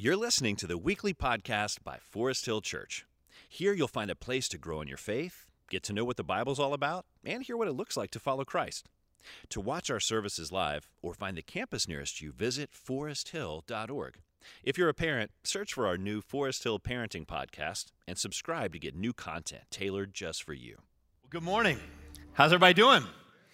You're listening to the weekly podcast by Forest Hill Church. Here you'll find a place to grow in your faith, get to know what the Bible's all about, and hear what it looks like to follow Christ. To watch our services live or find the campus nearest you, visit foresthill.org. If you're a parent, search for our new Forest Hill Parenting Podcast and subscribe to get new content tailored just for you. Well, good morning. How's everybody doing?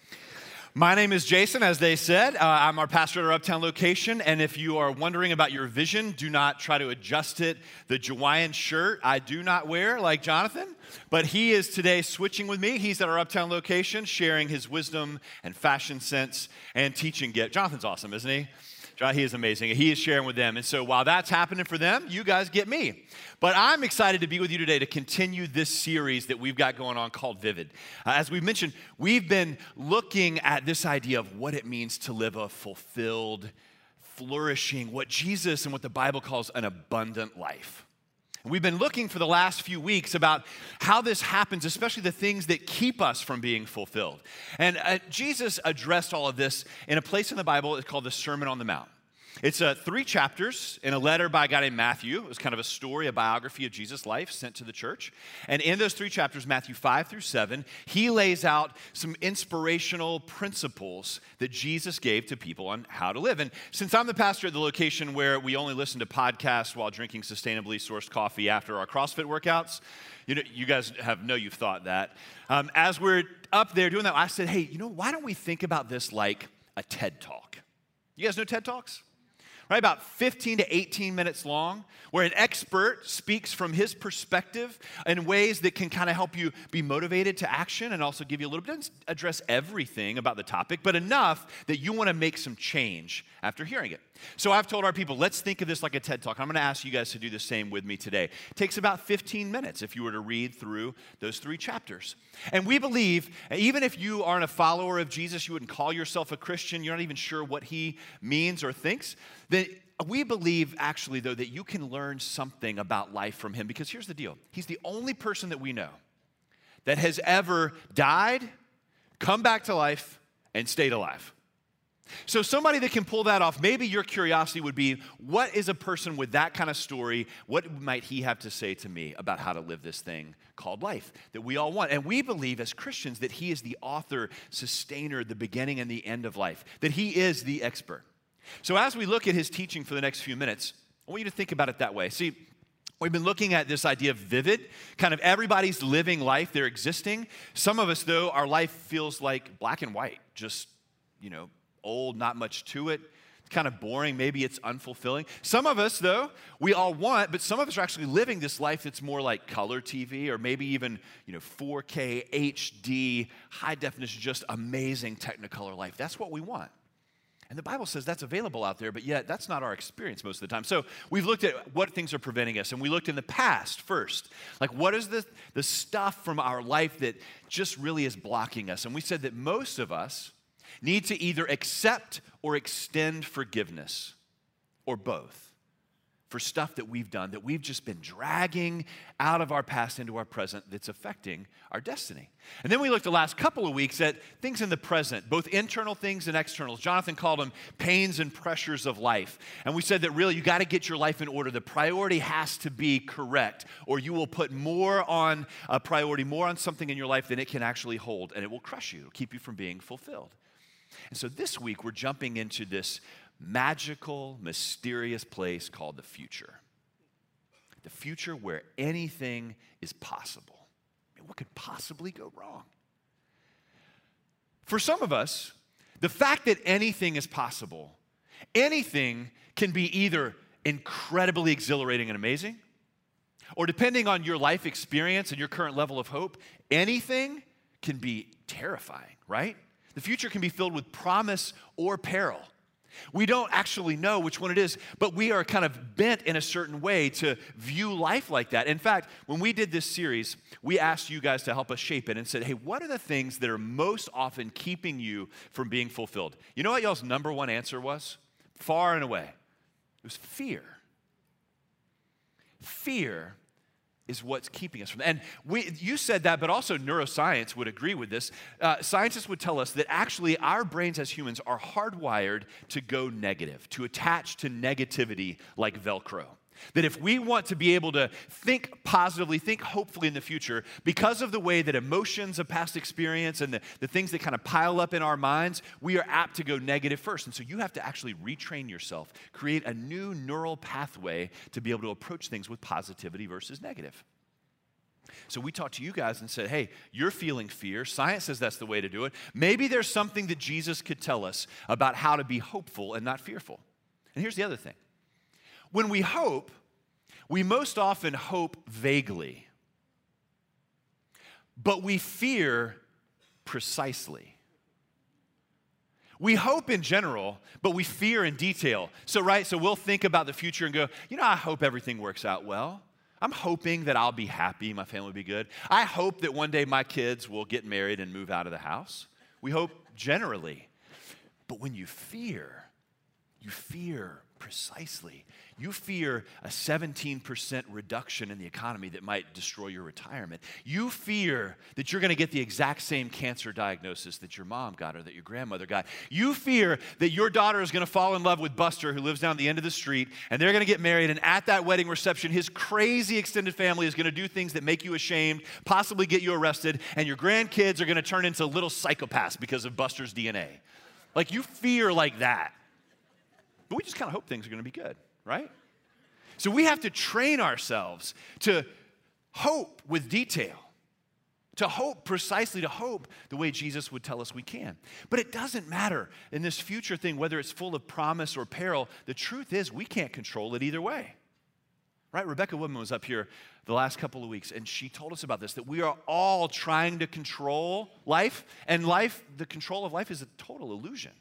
My name is Jason, as they said. I'm our pastor at our Uptown location, and if you are wondering about your vision, do not try to adjust it. The Hawaiian shirt I do not wear like Jonathan, but he is today switching with me. He's at our Uptown location, sharing his wisdom and fashion sense and teaching gift. Jonathan's awesome, isn't he? He is amazing. He is sharing with them. And so while that's happening for them, you guys get me. But I'm excited to be with you today to continue this series that we've got going on called Vivid. As we've mentioned, we've been looking at this idea of what it means to live a fulfilled, flourishing, what Jesus and what the Bible calls an abundant life. We've been looking for the last few weeks about how this happens, especially the things that keep us from being fulfilled. And Jesus addressed all of this in a place in the Bible. It's called the Sermon on the Mount. It's 3 chapters in a letter by a guy named Matthew. It was kind of a story, a biography of Jesus' life sent to the church. And in those 3 chapters, Matthew 5 through 7, he lays out some inspirational principles that Jesus gave to people on how to live. And since I'm the pastor at the location where we only listen to podcasts while drinking sustainably sourced coffee after our CrossFit workouts, you guys you've thought that. As we're up there doing that, I said, hey, why don't we think about this like a TED Talk? You guys know TED Talks? Right, about 15 to 18 minutes long, where an expert speaks from his perspective in ways that can kind of help you be motivated to action and also give you a little bit, doesn't address everything about the topic, but enough that you want to make some change after hearing it. So I've told our people, let's think of this like a TED Talk. I'm going to ask you guys to do the same with me today. It takes about 15 minutes if you were to read through those 3 chapters. And we believe, even if you aren't a follower of Jesus, you wouldn't call yourself a Christian, you're not even sure what he means or thinks, that we believe actually, though, that you can learn something about life from him. Because here's the deal. He's the only person that we know that has ever died, come back to life, and stayed alive. So somebody that can pull that off, maybe your curiosity would be, what is a person with that kind of story, what might he have to say to me about how to live this thing called life that we all want? And we believe as Christians that he is the author, sustainer, the beginning and the end of life, that he is the expert. So as we look at his teaching for the next few minutes, I want you to think about it that way. See, we've been looking at this idea of vivid, kind of everybody's living life, they're existing. Some of us, though, our life feels like black and white, just, old, not much to it. It's kind of boring. Maybe it's unfulfilling. Some of us, though, we all want, but some of us are actually living this life that's more like color TV or maybe even, 4K, HD, high definition, just amazing Technicolor life. That's what we want. And the Bible says that's available out there, but yet that's not our experience most of the time. So we've looked at what things are preventing us, and we looked in the past first. Like, what is the stuff from our life that just really is blocking us? And we said that most of us need to either accept or extend forgiveness, or both, for stuff that we've done, that we've just been dragging out of our past into our present that's affecting our destiny. And then we looked the last couple of weeks at things in the present, both internal things and externals. Jonathan called them pains and pressures of life. And we said that really you got to get your life in order. The priority has to be correct, or you will put more on a priority, more on something in your life than it can actually hold, and it will crush you, it'll keep you from being fulfilled. And so this week we're jumping into this magical, mysterious place called the future. The future where anything is possible. I mean, what could possibly go wrong? For some of us, the fact that anything is possible, anything can be either incredibly exhilarating and amazing, or depending on your life experience and your current level of hope, anything can be terrifying, right? The future can be filled with promise or peril. We don't actually know which one it is, but we are kind of bent in a certain way to view life like that. In fact, when we did this series, we asked you guys to help us shape it and said, hey, what are the things that are most often keeping you from being fulfilled? You know what y'all's number one answer was? Far and away. It was fear. Fear is what's keeping us from that. And you said that, but also neuroscience would agree with this. Scientists would tell us that actually our brains as humans are hardwired to go negative, to attach to negativity like Velcro. That if we want to be able to think positively, think hopefully in the future, because of the way that emotions of past experience and the things that kind of pile up in our minds, we are apt to go negative first. And so you have to actually retrain yourself, create a new neural pathway to be able to approach things with positivity versus negative. So we talked to you guys and said, hey, you're feeling fear. Science says that's the way to do it. Maybe there's something that Jesus could tell us about how to be hopeful and not fearful. And here's the other thing. When we hope, we most often hope vaguely, but we fear precisely. We hope in general, but we fear in detail. So we'll think about the future and go, I hope everything works out well. I'm hoping that I'll be happy, my family will be good. I hope that one day my kids will get married and move out of the house. We hope generally. But when you fear precisely. You fear a 17% reduction in the economy that might destroy your retirement. You fear that you're going to get the exact same cancer diagnosis that your mom got or that your grandmother got. You fear that your daughter is going to fall in love with Buster, who lives down the end of the street, and they're going to get married, and at that wedding reception, his crazy extended family is going to do things that make you ashamed, possibly get you arrested, and your grandkids are going to turn into little psychopaths because of Buster's DNA. Like, you fear like that. But we just kind of hope things are going to be good, right? So we have to train ourselves to hope with detail, to hope precisely, to hope the way Jesus would tell us we can. But it doesn't matter in this future thing whether it's full of promise or peril. The truth is we can't control it either way, right? Rebecca Woodman was up here the last couple of weeks, and she told us about this, that we are all trying to control life, and the control of life is a total illusion.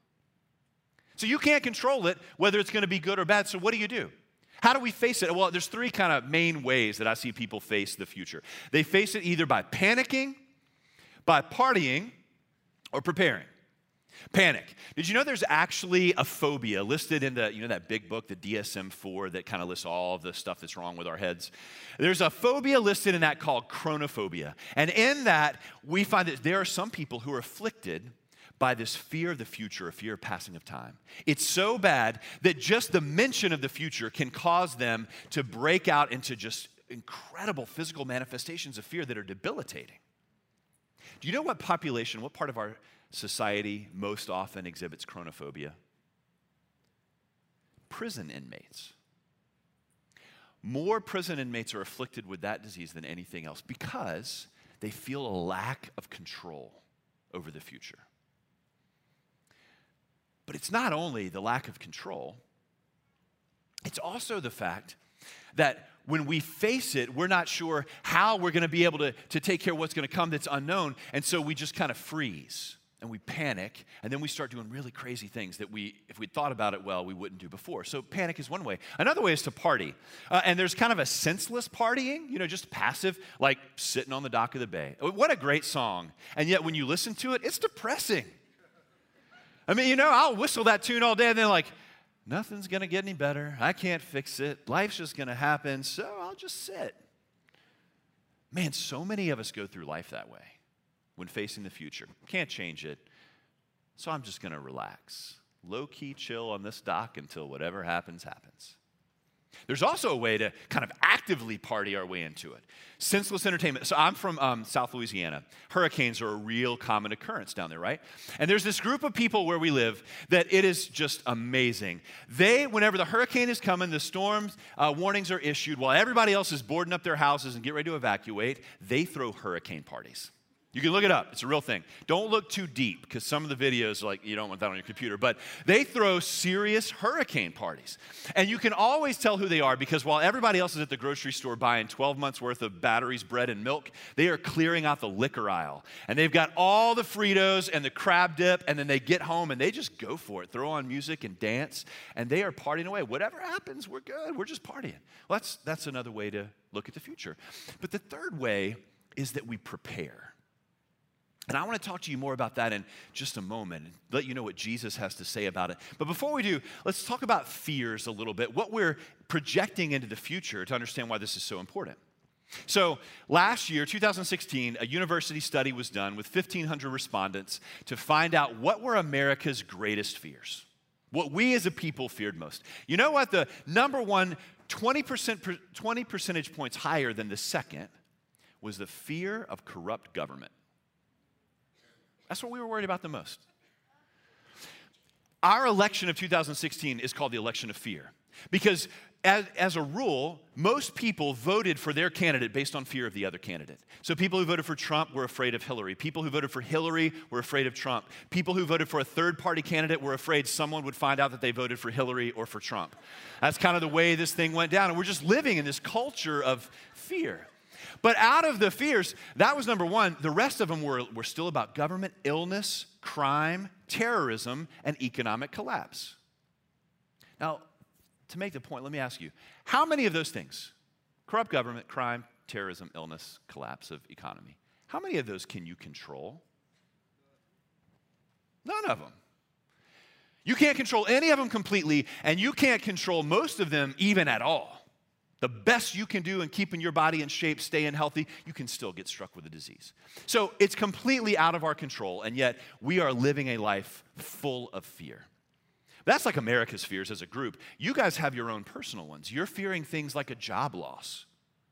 So you can't control it, whether it's going to be good or bad. So what do? How do we face it? Well, there's three kind of main ways that I see people face the future. They face it either by panicking, by partying, or preparing. Panic. Did you know there's actually a phobia listed in that big book, the DSM-4, that kind of lists all of the stuff that's wrong with our heads? There's a phobia listed in that called chronophobia. And in that, we find that there are some people who are afflicted by this fear of the future, a fear of passing of time. It's so bad that just the mention of the future can cause them to break out into just incredible physical manifestations of fear that are debilitating. Do you know what part of our society most often exhibits chronophobia? Prison inmates. More prison inmates are afflicted with that disease than anything else because they feel a lack of control over the future. But it's not only the lack of control, it's also the fact that when we face it, we're not sure how we're going to be able to take care of what's going to come that's unknown, and so we just kind of freeze, and we panic, and then we start doing really crazy things that if we'd thought about it well, we wouldn't do before. So panic is one way. Another way is to party, and there's kind of a senseless partying, just passive, like sitting on the dock of the bay. What a great song, and yet when you listen to it, it's depressing. I mean, I'll whistle that tune all day and then nothing's going to get any better. I can't fix it. Life's just going to happen, so I'll just sit. Man, so many of us go through life that way when facing the future. Can't change it, so I'm just going to relax. Low-key chill on this dock until whatever happens, happens. There's also a way to kind of actively party our way into it. Senseless entertainment. So I'm from South Louisiana. Hurricanes are a real common occurrence down there, right? And there's this group of people where we live that it is just amazing. Whenever the hurricane is coming, the storm warnings are issued, while everybody else is boarding up their houses and get ready to evacuate, they throw hurricane parties. You can look it up. It's a real thing. Don't look too deep because some of the videos, you don't want that on your computer. But they throw serious hurricane parties. And you can always tell who they are because while everybody else is at the grocery store buying 12 months worth of batteries, bread, and milk, they are clearing out the liquor aisle. And they've got all the Fritos and the crab dip, and then they get home and they just go for it. Throw on music and dance, and they are partying away. Whatever happens, we're good. We're just partying. Well, that's another way to look at the future. But the third way is that we prepare. And I want to talk to you more about that in just a moment and let you know what Jesus has to say about it. But before we do, let's talk about fears a little bit, what we're projecting into the future to understand why this is so important. So last year, 2016, a university study was done with 1,500 respondents to find out what were America's greatest fears, what we as a people feared most. You know what? The number one, 20 percentage points higher than the second, was the fear of corrupt government. That's what we were worried about the most. Our election of 2016 is called the election of fear because as a rule, most people voted for their candidate based on fear of the other candidate. So people who voted for Trump were afraid of Hillary. People who voted for Hillary were afraid of Trump. People who voted for a third-party candidate were afraid someone would find out that they voted for Hillary or for Trump. That's kind of the way this thing went down. And we're just living in this culture of fear. But out of the fears, that was number one. The rest of them were still about government, illness, crime, terrorism, and economic collapse. Now, to make the point, let me ask you, how many of those things, corrupt government, crime, terrorism, illness, collapse of economy, how many of those can you control? None of them. You can't control any of them completely, and you can't control most of them even at all. The best you can do in keeping your body in shape, staying healthy, you can still get struck with a disease. So it's completely out of our control, and yet we are living a life full of fear. That's like America's fears as a group. You guys have your own personal ones. You're fearing things like a job loss.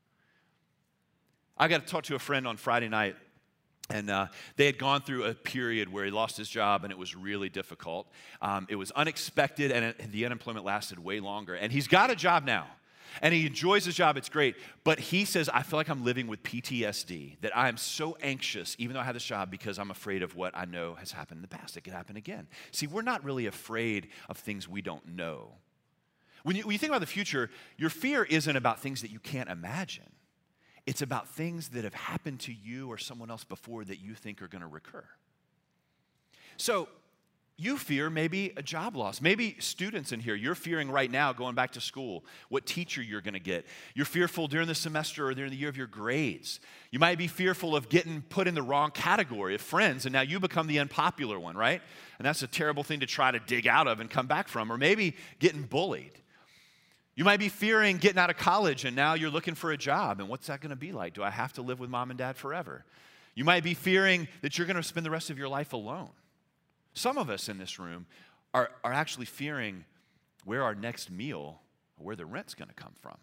I got to talk to a friend on Friday night, and they had gone through a period where he lost his job, and it was really difficult. It was unexpected, and the unemployment lasted way longer. And he's got a job now. And he enjoys his job, it's great. But he says, I feel like I'm living with PTSD, that I am so anxious, even though I have this job, because I'm afraid of what I know has happened in the past. It could happen again. See, we're not really afraid of things we don't know. When you think about the future, your fear isn't about things that you can't imagine. It's about things that have happened to you or someone else before that you think are going to recur. So, you fear maybe a job loss. Maybe students in here, you're fearing right now going back to school, what teacher you're going to get. You're fearful during the semester or during the year of your grades. You might be fearful of getting put in the wrong category of friends, and now you become the unpopular one, right? And that's a terrible thing to try to dig out of and come back from, or maybe getting bullied. You might be fearing getting out of college, and now you're looking for a job, and what's that going to be like? Do I have to live with mom and dad forever? You might be fearing that you're going to spend the rest of your life alone. Some of us in this room are actually fearing where our next meal or where the rent's going to come from.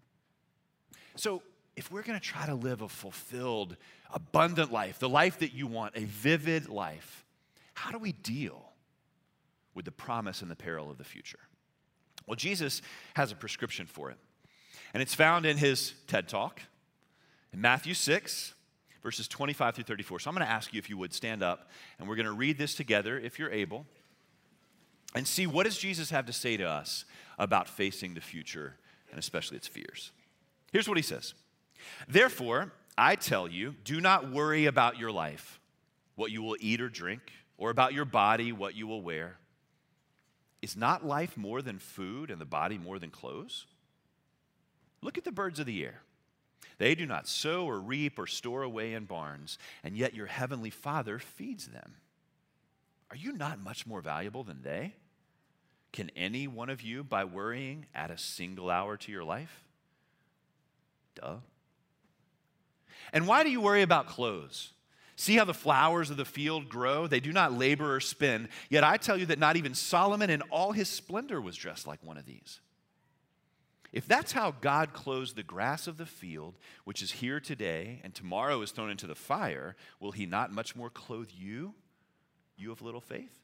So if we're going to try to live a fulfilled, abundant life, the life that you want, a vivid life, how do we deal with the promise and the peril of the future? Well, Jesus has a prescription for it. And it's found in his TED Talk in Matthew 6, verses 25 through 34. So I'm going to ask you if you would stand up, and we're going to read this together, if you're able, and see what does Jesus have to say to us about facing the future, and especially its fears. Here's what he says. Therefore, I tell you, do not worry about your life, what you will eat or drink, or about your body, what you will wear. Is not life more than food, and the body more than clothes? Look at the birds of the air. They do not sow or reap or store away in barns, and yet your heavenly Father feeds them. Are you not much more valuable than they? Can any one of you, by worrying, add a single hour to your life? Duh. And why do you worry about clothes? See how the flowers of the field grow? They do not labor or spin, yet I tell you that not even Solomon in all his splendor was dressed like one of these. If that's how God clothes the grass of the field, which is here today and tomorrow is thrown into the fire, will he not much more clothe you, you of little faith?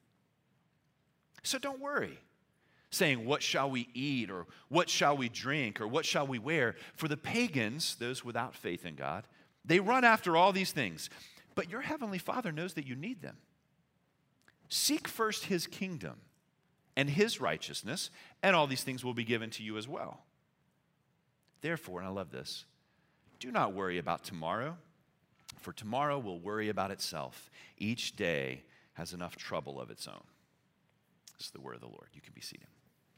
So don't worry, saying, what shall we eat, or what shall we drink, or what shall we wear? For the pagans, those without faith in God, they run after all these things. But your heavenly Father knows that you need them. Seek first his kingdom and his righteousness, and all these things will be given to you as well. Therefore, and I love this, do not worry about tomorrow, for tomorrow will worry about itself. Each day has enough trouble of its own. This is the word of the Lord. You can be seated.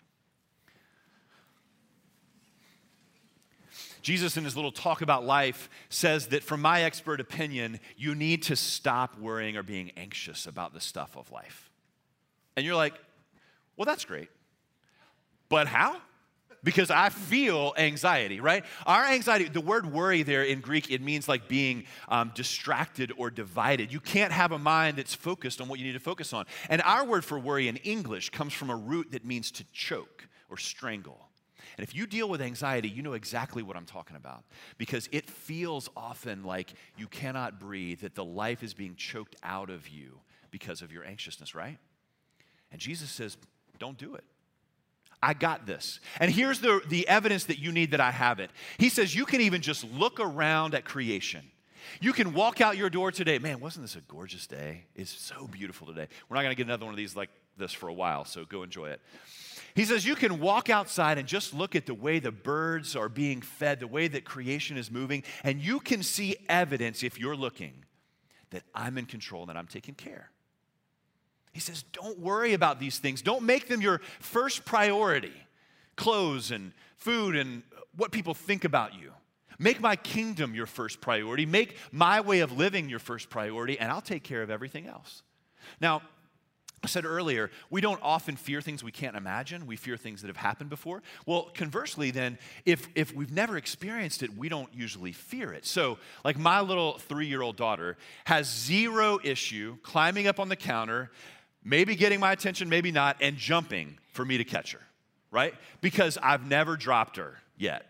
Jesus, in his little talk about life, says that from my expert opinion, you need to stop worrying or being anxious about the stuff of life. And you're like, well, that's great. But how? because I feel anxiety, right? Our anxiety, the word worry there in Greek, it means like being distracted or divided. You can't have a mind that's focused on what you need to focus on. And our word for worry in English comes from a root that means to choke or strangle. And if you deal with anxiety, you know exactly what I'm talking about, because it feels often like you cannot breathe, that the life is being choked out of you because of your anxiousness, right? And Jesus says, don't do it. I got this. And here's the evidence that you need that I have it. He says you can even just look around at creation. You can walk out your door today. Man, wasn't this a gorgeous day? It's so beautiful today. We're not going to get another one of these like this for a while, so go enjoy it. He says you can walk outside and just look at the way the birds are being fed, the way that creation is moving, and you can see evidence, if you're looking, that I'm in control and that I'm taking care. He says, don't worry about these things. Don't make them your first priority. Clothes and food and what people think about you. Make my kingdom your first priority. Make my way of living your first priority, and I'll take care of everything else. Now, I said earlier, we don't often fear things we can't imagine. We fear things that have happened before. Well, conversely then, if we've never experienced it, we don't usually fear it. So, like my little 3-year-old daughter has zero issue climbing up on the counter, maybe getting my attention, maybe not, and jumping for me to catch her, right? Because I've never dropped her yet.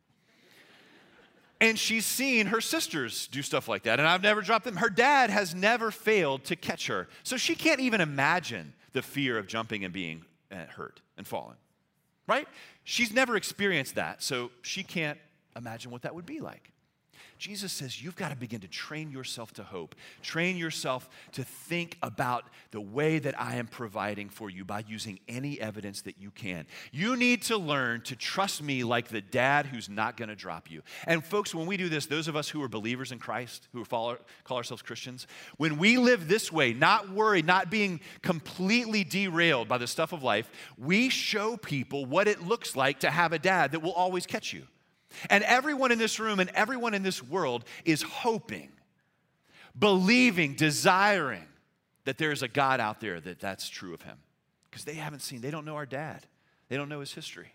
And she's seen her sisters do stuff like that, and I've never dropped them. Her dad has never failed to catch her. So she can't even imagine the fear of jumping and being hurt and falling, right? She's never experienced that, so she can't imagine what that would be like. Jesus says you've got to begin to train yourself to hope. Train yourself to think about the way that I am providing for you by using any evidence that you can. You need to learn to trust me like the dad who's not going to drop you. And folks, when we do this, those of us who are believers in Christ, who call ourselves Christians, when we live this way, not worried, not being completely derailed by the stuff of life, we show people what it looks like to have a dad that will always catch you. And everyone in this room and everyone in this world is hoping, believing, desiring that there is a God out there that's true of him. Because they don't know our dad. They don't know his history.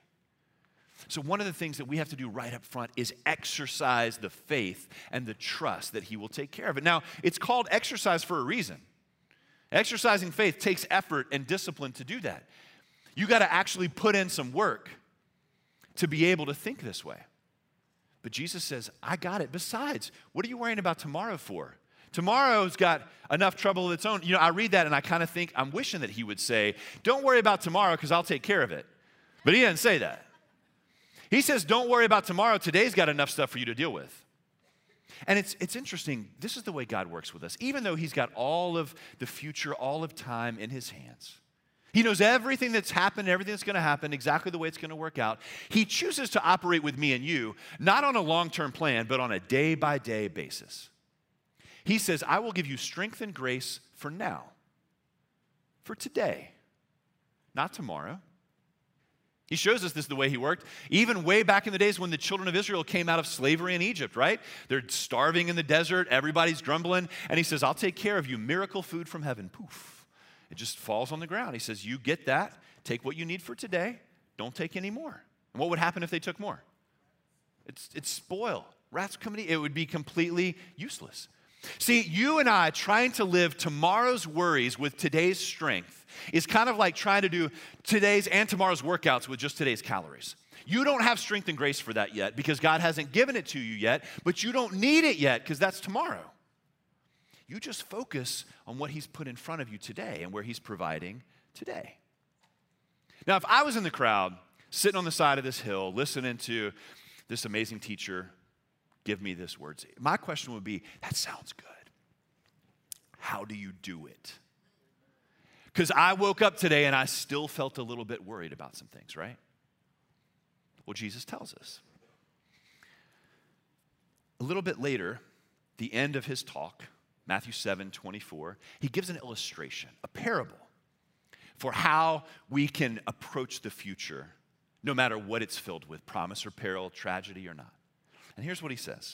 So one of the things that we have to do right up front is exercise the faith and the trust that he will take care of it. Now, it's called exercise for a reason. Exercising faith takes effort and discipline to do that. You got to actually put in some work to be able to think this way. But Jesus says, I got it. Besides, what are you worrying about tomorrow for? Tomorrow's got enough trouble of its own. You know, I read that and I kind of think, I'm wishing that he would say, don't worry about tomorrow because I'll take care of it. But he doesn't say that. He says, don't worry about tomorrow. Today's got enough stuff for you to deal with. And it's interesting. This is the way God works with us. Even though he's got all of the future, all of time in his hands. He knows everything that's happened, everything that's going to happen, exactly the way it's going to work out. He chooses to operate with me and you, not on a long-term plan, but on a day-by-day basis. He says, I will give you strength and grace for now, for today, not tomorrow. He shows us this the way he worked, even way back in the days when the children of Israel came out of slavery in Egypt, right? They're starving in the desert, everybody's grumbling, and he says, I'll take care of you, miracle food from heaven, poof. It just falls on the ground. He says, you get that, take what you need for today, don't take any more. And what would happen if they took more? It's spoil. Rats come and eat. It would be completely useless. See, you and I trying to live tomorrow's worries with today's strength is kind of like trying to do today's and tomorrow's workouts with just today's calories. You don't have strength and grace for that yet because God hasn't given it to you yet, but you don't need it yet because that's tomorrow. You just focus on what he's put in front of you today and where he's providing today. Now, if I was in the crowd, sitting on the side of this hill, listening to this amazing teacher give me this words, my question would be, that sounds good. How do you do it? Because I woke up today and I still felt a little bit worried about some things, right? Well, Jesus tells us. A little bit later, the end of his talk, Matthew 7:24, he gives an illustration, a parable, for how we can approach the future, no matter what it's filled with, promise or peril, tragedy or not. And here's what he says.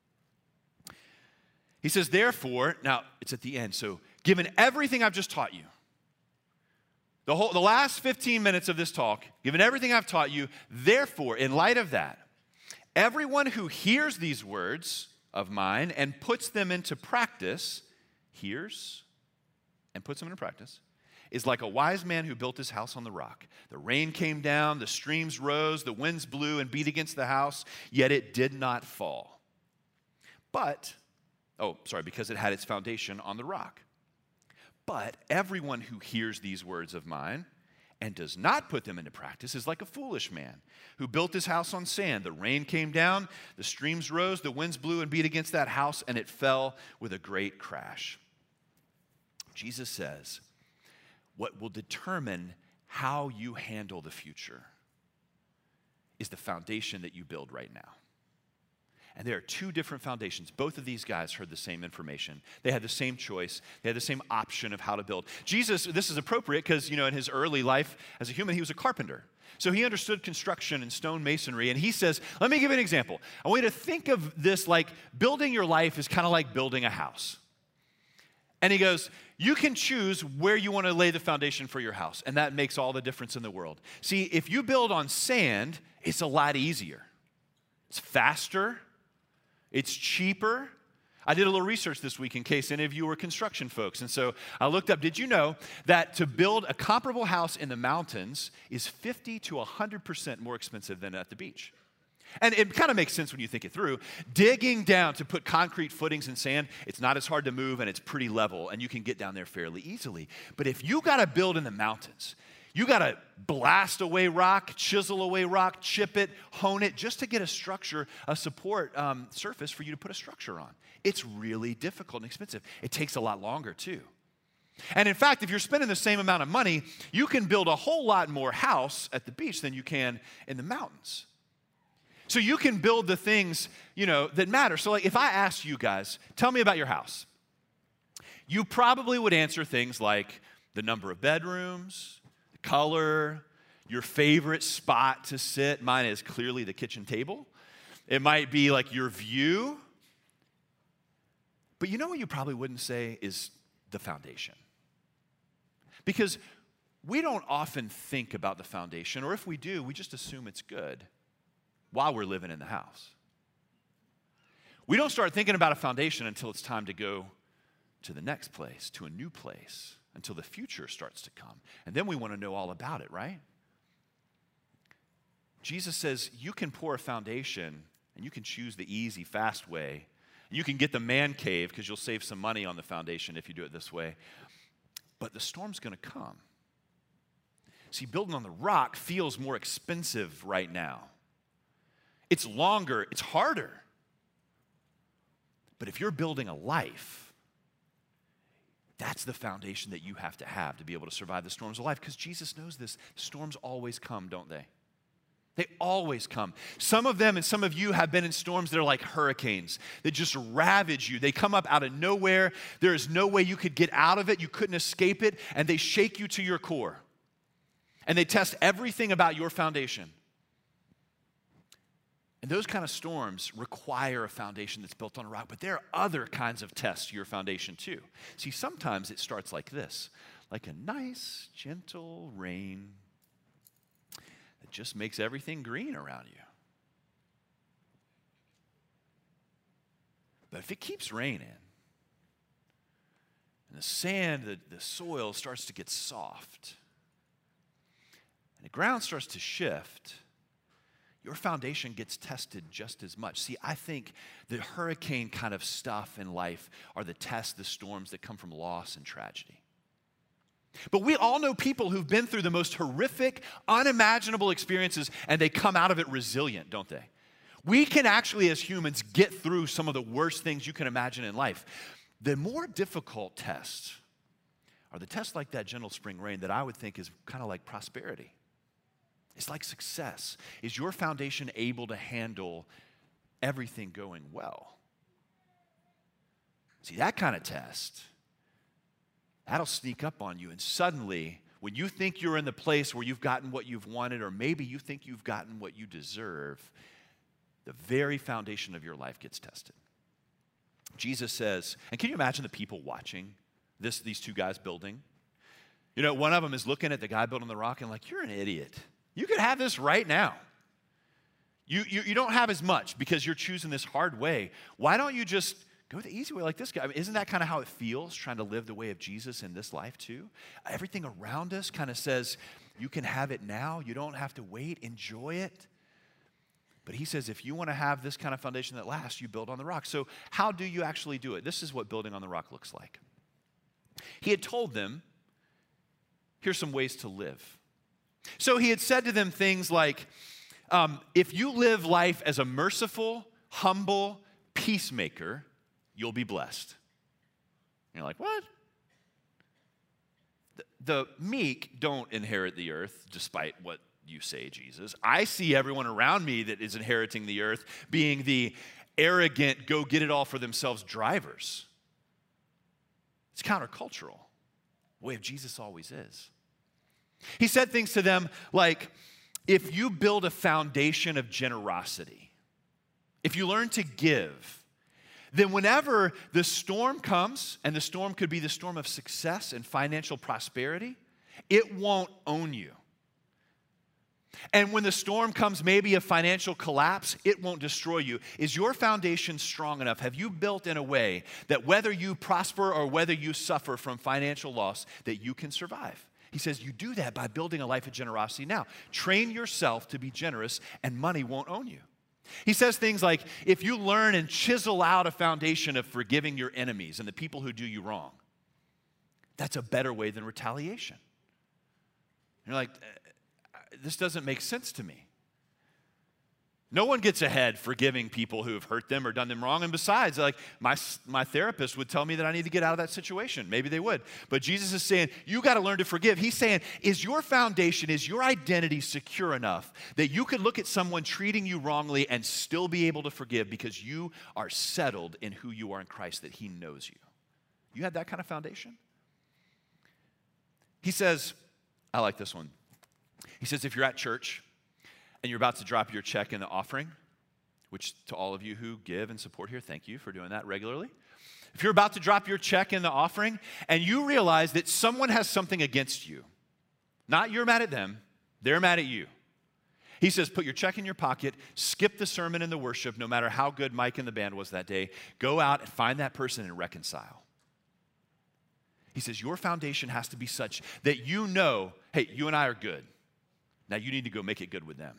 He says, therefore, now it's at the end, so given everything I've just taught you, The last 15 minutes of this talk, given everything I've taught you, therefore, in light of that, everyone who hears these words of mine and puts them into practice, hears and puts them into practice, is like a wise man who built his house on the rock. The rain came down, the streams rose, the winds blew and beat against the house, yet it did not fall. Because it had its foundation on the rock. But everyone who hears these words of mine and does not put them into practice is like a foolish man who built his house on sand. The rain came down, the streams rose, the winds blew and beat against that house, and it fell with a great crash. Jesus says, what will determine how you handle the future is the foundation that you build right now. And there are two different foundations. Both of these guys heard the same information. They had the same choice. They had the same option of how to build. Jesus, this is appropriate because, in his early life as a human, he was a carpenter. So he understood construction and stone masonry. And he says, let me give you an example. I want you to think of this like building your life is kind of like building a house. And he goes, you can choose where you want to lay the foundation for your house. And that makes all the difference in the world. See, if you build on sand, it's a lot easier. It's faster. It's cheaper. I did a little research this week in case any of you were construction folks. And so I looked up, did you know that to build a comparable house in the mountains is 50 to 100% more expensive than at the beach? And it kind of makes sense when you think it through. Digging down to put concrete footings in sand, it's not as hard to move and it's pretty level and you can get down there fairly easily. But if you got to build in the mountains, you got to blast away rock, chisel away rock, chip it, hone it, just to get a structure, a support surface for you to put a structure on. It's really difficult and expensive. It takes a lot longer too. And in fact, if you're spending the same amount of money, you can build a whole lot more house at the beach than you can in the mountains. So you can build the things, that matter. So like if I asked you guys, tell me about your house, you probably would answer things like the number of bedrooms, color, your favorite spot to sit. Mine is clearly the kitchen table. It might be like your view. But you know what you probably wouldn't say is the foundation. Because we don't often think about the foundation, or if we do, we just assume it's good while we're living in the house. We don't start thinking about a foundation until it's time to go to the next place, to a new place, until the future starts to come. And then we want to know all about it, right? Jesus says you can pour a foundation and you can choose the easy, fast way. You can get the man cave because you'll save some money on the foundation if you do it this way. But the storm's going to come. See, building on the rock feels more expensive right now. It's longer, it's harder. But if you're building a life, that's the foundation that you have to be able to survive the storms of life. Because Jesus knows this. Storms always come, don't they? They always come. Some of them and some of you have been in storms that are like hurricanes that just ravage you. They come up out of nowhere. There is no way you could get out of it. You couldn't escape it. And they shake you to your core. And they test everything about your foundation. And those kind of storms require a foundation that's built on a rock, but there are other kinds of tests to your foundation too. See, sometimes it starts like this, like a nice, gentle rain that just makes everything green around you. But if it keeps raining, and the sand, the soil starts to get soft, and the ground starts to shift, your foundation gets tested just as much. See, I think the hurricane kind of stuff in life are the tests, the storms that come from loss and tragedy. But we all know people who've been through the most horrific, unimaginable experiences, and they come out of it resilient, don't they? We can actually, as humans, get through some of the worst things you can imagine in life. The more difficult tests are the tests like that gentle spring rain that I would think is kind of like prosperity. It's like success. Is your foundation able to handle everything going well? See, that kind of test, that'll sneak up on you. And suddenly, when you think you're in the place where you've gotten what you've wanted, or maybe you think you've gotten what you deserve, the very foundation of your life gets tested. Jesus says, and can you imagine the people watching these two guys building? You know, one of them is looking at the guy building the rock and like, you're an idiot. You could have this right now. You don't have as much because you're choosing this hard way. Why don't you just go the easy way like this guy? I mean, isn't that kind of how it feels, trying to live the way of Jesus in this life too? Everything around us kind of says, you can have it now. You don't have to wait. Enjoy it. But he says, if you want to have this kind of foundation that lasts, you build on the rock. So how do you actually do it? This is what building on the rock looks like. He had told them, here's some ways to live. So he had said to them things like, if you live life as a merciful, humble peacemaker, you'll be blessed. And you're like, what? The meek don't inherit the earth, despite what you say, Jesus. I see everyone around me that is inheriting the earth being the arrogant, go get it all for themselves drivers. It's countercultural, the way of Jesus always is. He said things to them like, if you build a foundation of generosity, if you learn to give, then whenever the storm comes, and the storm could be the storm of success and financial prosperity, it won't own you. And when the storm comes, maybe a financial collapse, it won't destroy you. Is your foundation strong enough? Have you built in a way that whether you prosper or whether you suffer from financial loss, that you can survive? He says you do that by building a life of generosity now. Train yourself to be generous and money won't own you. He says things like, if you learn and chisel out a foundation of forgiving your enemies and the people who do you wrong, that's a better way than retaliation. You're like, this doesn't make sense to me. No one gets ahead forgiving people who have hurt them or done them wrong. And besides, like my therapist would tell me that I need to get out of that situation. Maybe they would. But Jesus is saying, you got to learn to forgive. He's saying, is your foundation, is your identity secure enough that you could look at someone treating you wrongly and still be able to forgive because you are settled in who you are in Christ, that he knows you? You have that kind of foundation? He says, I like this one. He says, if you're at church and you're about to drop your check in the offering, which to all of you who give and support here, thank you for doing that regularly. If you're about to drop your check in the offering and you realize that someone has something against you, not you're mad at them, they're mad at you. He says, put your check in your pocket, skip the sermon and the worship, no matter how good Mike and the band was that day. Go out and find that person and reconcile. He says, your foundation has to be such that you know, hey, you and I are good. Now you need to go make it good with them.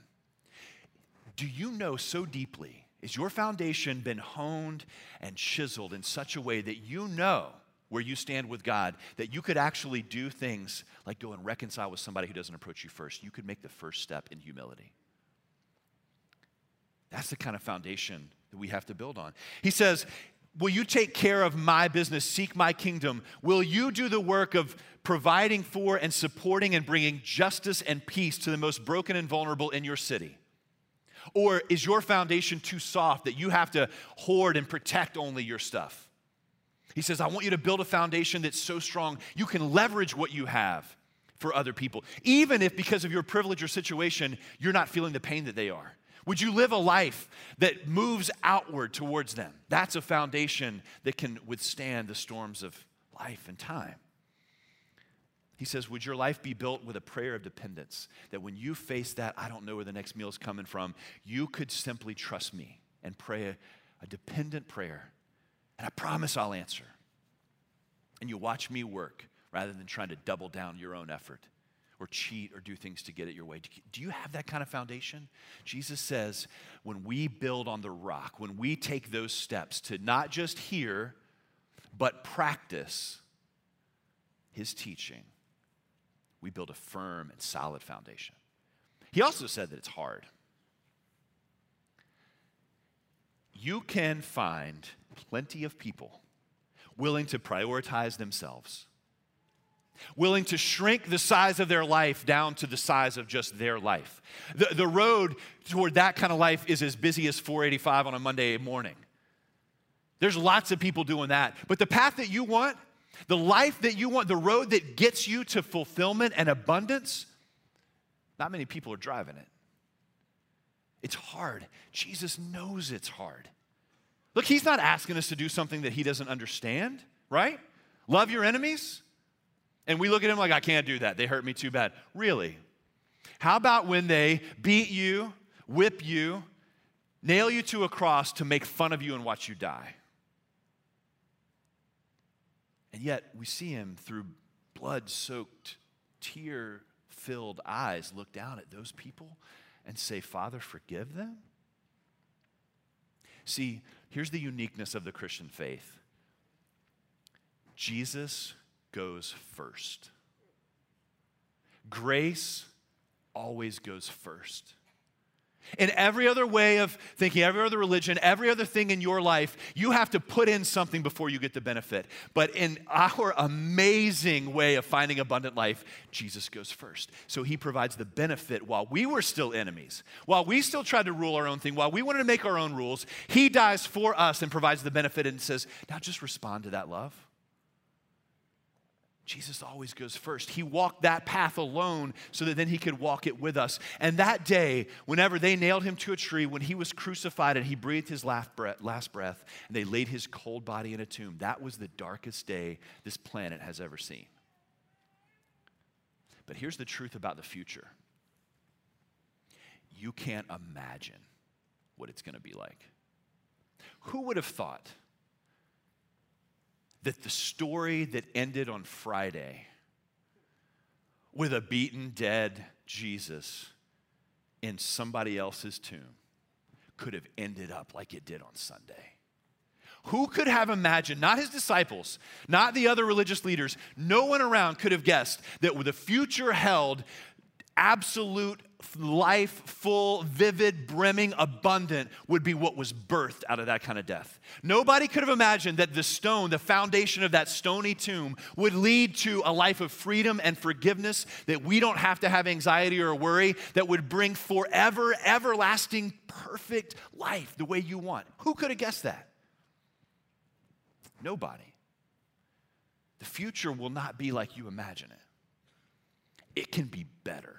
Do you know so deeply, is your foundation been honed and chiseled in such a way that you know where you stand with God, that you could actually do things like go and reconcile with somebody who doesn't approach you first? You could make the first step in humility. That's the kind of foundation that we have to build on. He says, will you take care of my business, seek my kingdom? Will you do the work of providing for and supporting and bringing justice and peace to the most broken and vulnerable in your city? Or is your foundation too soft that you have to hoard and protect only your stuff? He says, I want you to build a foundation that's so strong you can leverage what you have for other people, even if because of your privilege or situation, you're not feeling the pain that they are. Would you live a life that moves outward towards them? That's a foundation that can withstand the storms of life and time. He says, would your life be built with a prayer of dependence, that when you face that, I don't know where the next meal is coming from, you could simply trust me and pray a dependent prayer, and I promise I'll answer. And you'll watch me work rather than trying to double down your own effort or cheat or do things to get it your way. Do you have that kind of foundation? Jesus says, when we build on the rock, when we take those steps to not just hear, but practice his teaching, we build a firm and solid foundation. He also said that it's hard. You can find plenty of people willing to prioritize themselves, willing to shrink the size of their life down to the size of just their life. The road toward that kind of life is as busy as 485 on a Monday morning. There's lots of people doing that. But the path that you want, the life that you want, the road that gets you to fulfillment and abundance, not many people are driving it. It's hard. Jesus knows it's hard. Look, he's not asking us to do something that he doesn't understand, right? Love your enemies And we look at him like, I can't do that. They hurt me too bad. Really? How about when they beat you, whip you, nail you to a cross to make fun of you and watch you die? And yet we see him through blood-soaked, tear-filled eyes look down at those people and say, Father, forgive them? See, here's the uniqueness of the Christian faith. Jesus goes first. Grace always goes first. In every other way of thinking, every other religion, every other thing in your life, you have to put in something before you get the benefit. But in our amazing way of finding abundant life, Jesus goes first. So he provides the benefit while we were still enemies, while we still tried to rule our own thing, while we wanted to make our own rules. He dies for us and provides the benefit and says, now just respond to that love. Jesus always goes first. He walked that path alone so that then he could walk it with us. And that day, whenever they nailed him to a tree, when he was crucified and he breathed his last breath, and they laid his cold body in a tomb, that was the darkest day this planet has ever seen. But here's the truth about the future. You can't imagine what it's going to be like. Who would have thought that the story that ended on Friday with a beaten, dead Jesus in somebody else's tomb could have ended up like it did on Sunday? Who could have imagined, not his disciples, not the other religious leaders, no one around could have guessed that the future held absolute life, full, vivid, brimming, abundant would be what was birthed out of that kind of death. Nobody could have imagined that the stone, the foundation of that stony tomb, would lead to a life of freedom and forgiveness, that we don't have to have anxiety or worry, that would bring forever, everlasting, perfect life the way you want. Who could have guessed that? Nobody. The future will not be like you imagine it. It can be better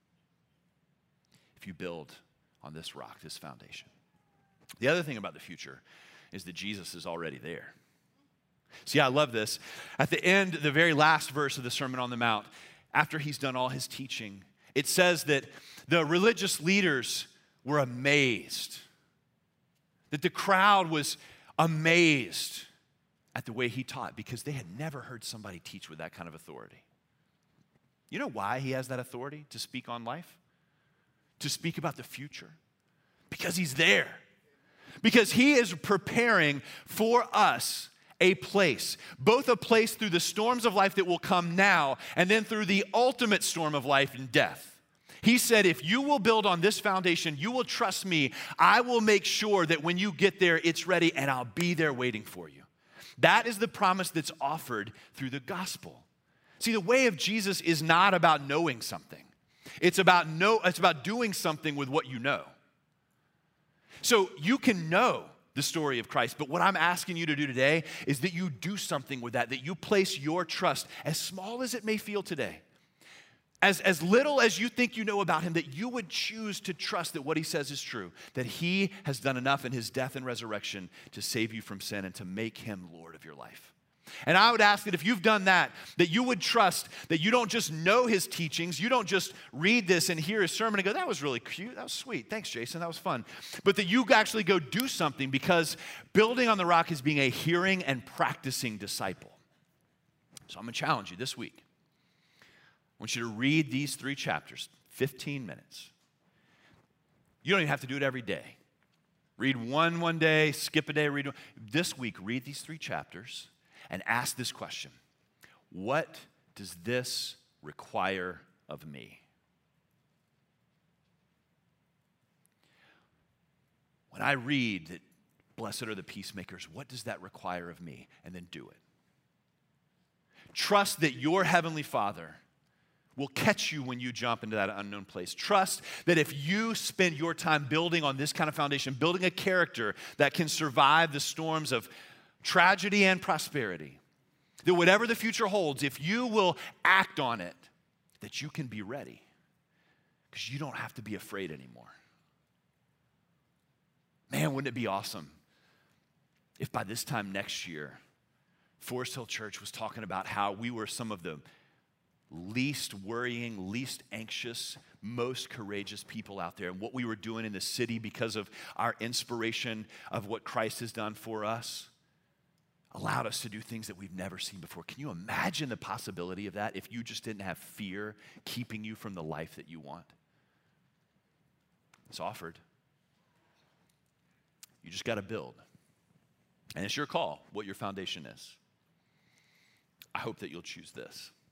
if you build on this rock, this foundation. The other thing about the future is that Jesus is already there. See, I love this. At the end, the very last verse of the Sermon on the Mount, after he's done all his teaching, it says that the religious leaders were amazed, that the crowd was amazed at the way he taught because they had never heard somebody teach with that kind of authority. You know why he has that authority to speak on life? To speak about the future? Because he's there. Because he is preparing for us a place, both a place through the storms of life that will come now, and then through the ultimate storm of life and death. He said, if you will build on this foundation, you will trust me, I will make sure that when you get there, it's ready, and I'll be there waiting for you. That is the promise that's offered through the gospel. See, the way of Jesus is not about knowing something. It's about doing something with what you know. So you can know the story of Christ, but what I'm asking you to do today is that you do something with that you place your trust, as small as it may feel today, as little as you think you know about him, that you would choose to trust that what he says is true, that he has done enough in his death and resurrection to save you from sin and to make him Lord of your life. And I would ask that if you've done that you would trust that you don't just know his teachings, you don't just read this and hear his sermon and go, that was really cute, that was sweet, thanks Jason, that was fun. But that you actually go do something, because building on the rock is being a hearing and practicing disciple. So I'm going to challenge you this week. I want you to read these 3 chapters, 15 minutes. You don't even have to do it every day. Read one day, skip a day, read one. This week, read these 3 chapters. And ask this question: what does this require of me? When I read that blessed are the peacemakers, what does that require of me? And then do it. Trust that your heavenly Father will catch you when you jump into that unknown place. Trust that if you spend your time building on this kind of foundation, building a character that can survive the storms of tragedy and prosperity, that whatever the future holds, if you will act on it, that you can be ready, because you don't have to be afraid anymore. Man, wouldn't it be awesome if by this time next year, Forest Hill Church was talking about how we were some of the least worrying, least anxious, most courageous people out there. And what we were doing in the city because of our inspiration of what Christ has done for us allowed us to do things that we've never seen before. Can you imagine the possibility of that if you just didn't have fear keeping you from the life that you want? It's offered. You just got to build. And it's your call what your foundation is. I hope that you'll choose this.